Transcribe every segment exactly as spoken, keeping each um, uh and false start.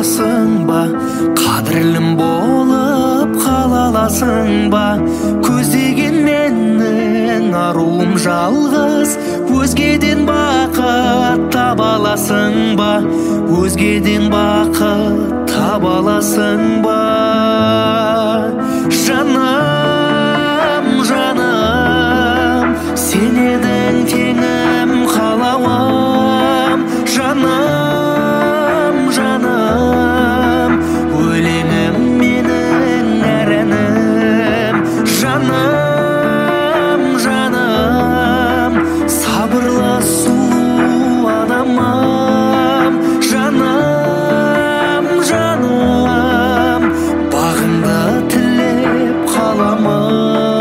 аласың ба, қадірлім болып қала аласың ба? Көздеген менің аруым жалғыз, өзгеден бақыт таба аласың ба, өзгеден бақыт таба аласың ба? Жаным, жаным, сен едің теңім қалауым. Жаным, жаным, өлеңім менің әр әнім. Жаным, жаным, сабырлы сұлу адамым. Жаным, жаным, бағыңды тілеп қаламын.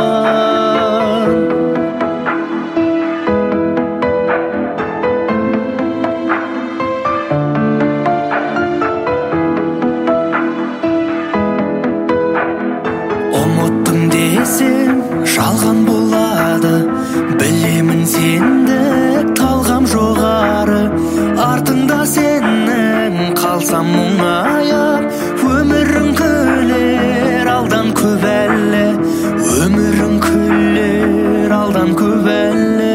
Ұмыттым десем жалған болады, білемін сендік талғам жоғары. Артыңда сенің қалсам мұңаяп, өмірің күлер алдан көп әлі, өмірің күлер алдан көп әлі.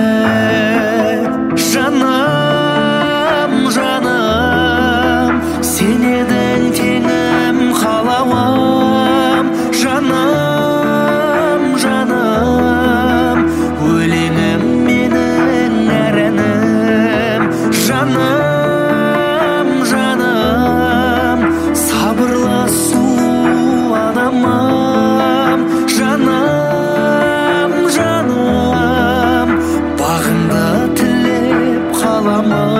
Жаным, жаным, сен едің теңім қалауым. Жаным, жаным, өлеңім менің әр әнім. Жаным, жаным, сабырлы сұлу адамым. Жаным, жаным, бағыңды тілеп қаламын.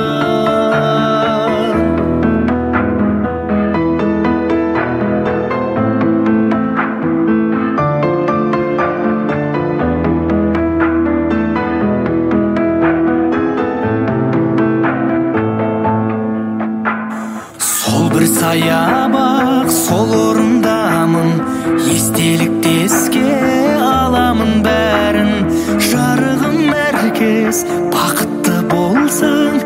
Сол бір саябақ, сол орындамын, естелікті еске аламын бәрін. Жарығым әркез, бақытты болсаң,